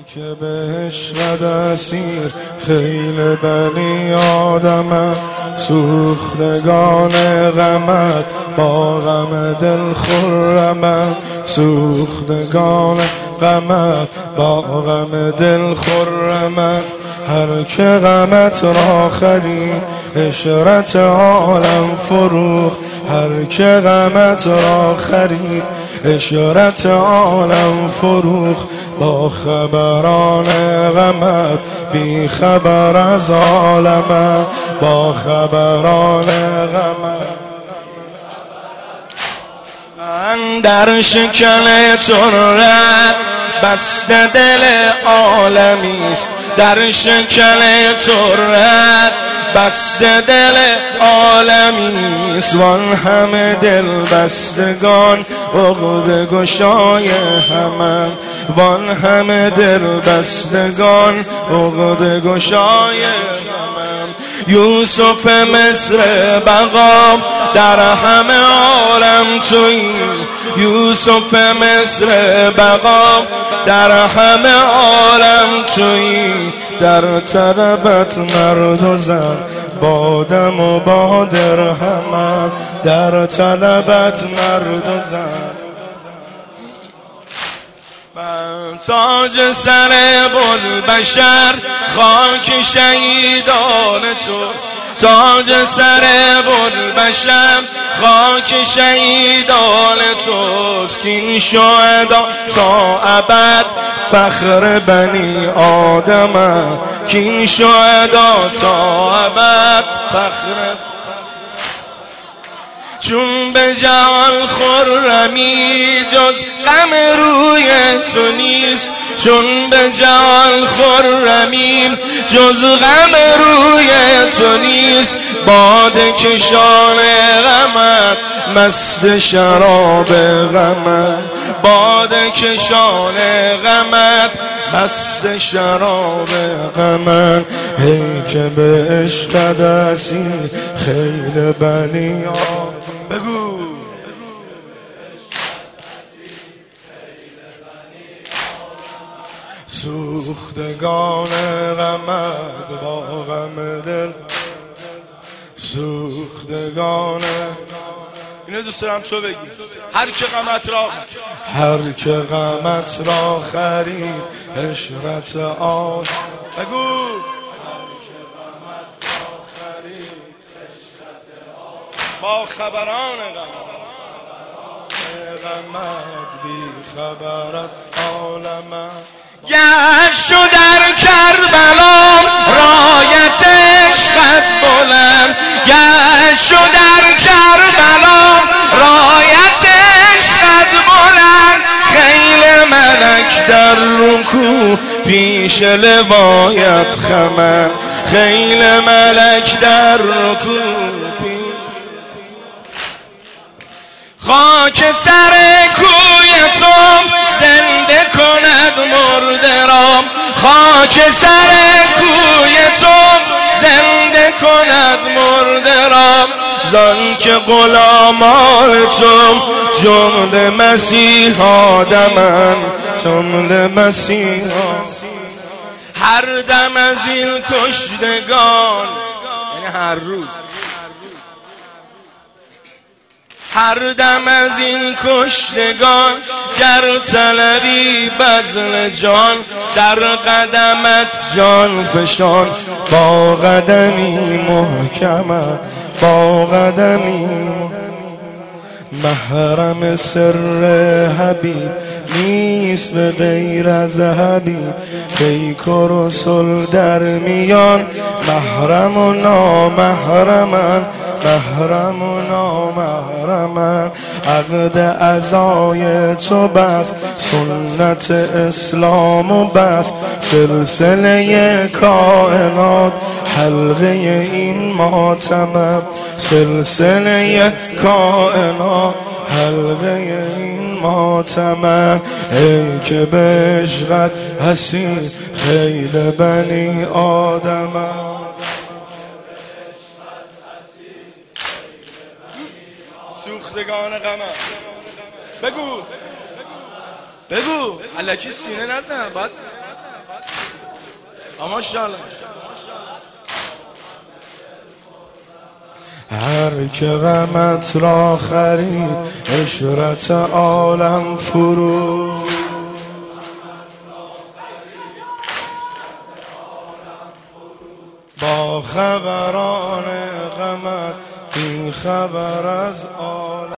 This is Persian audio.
که به عشقت اسیر خیل بنی آدمم، سوختگان غمت با غم دل خرمم، سوختگان غمت با غم دل خرمم. هر که غمت را خرید عشرت عالم فروخت، هر که غمت را خرید عشرت عالم فروخت. با خبران غمت بی خبر از عالمم، با خبران غمت. من در شکن ترک بسته دل عالمیست، در شکن ترک بسته دل عالمیست. وان همه دل بستگان عقده گشای همم، وان همه دل بستگان عقده گشای همم. یوسف مصر بقا در همه عالم تویی، یوسف مصر بقا در همه عالم تویی. در طلبت مرد و زن بادم و با درهمم، در طلبت مرد و زن. من تاج سر بوالبشر خاک شهیدان توست، تاج سر بوالبشر خاک شهیدان توست. کین شهدا تا ابد فخر بنی آدمم، کین شهدا تا ابد فخر. چون به جهان خرمی جز غم روی تو نیست، چون به جهان خرمی جز غم روی تو نیست. باده کشان غمت مست شراب غمت، باده کشان غمت مست شراب غمت. هی که به عشقت اسیر خیل بنی بگو سوختگان غمت با غم دل، سوختگان. اینو دوست دارم تو بگی. هر که غمت را خرید، هر که غمت را خرید عشرت آن. بگو با خبران غمت بی خبر از عالمم. گشت و در کربلا رایت عشقت بلند، گشت و در کربلا رایت عشقت بلند. خیل ملک در رکوع پیش لوایت خمن، خیل ملک در رکوع. خاک سر کوی تو زنده کند مرده را، خاک سر کوی تو زنده کند مرده را. زان که غلامان تو جمله مسیحا دمن، جمله مسیحا. هر دم از این کشتگان، یعنی هر روز، هر دم از این کشتگان گر طلبی بذل جان، در قدمت جان فشان. با قدمی محکمت، با قدمی محرم سر حبیب نیست به غیر از حبیب. پیک و رسول در میان محرم و نامحرمن، محرم و نامحرمن. عقد عزای تو بست، سنت اسلام و بست. سلسله کائنات حلقه این ماتمم، سلسله کائنات حلقه این ماتمم. ای که به عشقت حسین خیل بنی آدمم. سوختگان غمم. بگو بگو الکی سینه نزن، باید ماشاءالله. هر که غمت را خرید عشرت عالم فرو، با خبران غمت بی خبر از عالم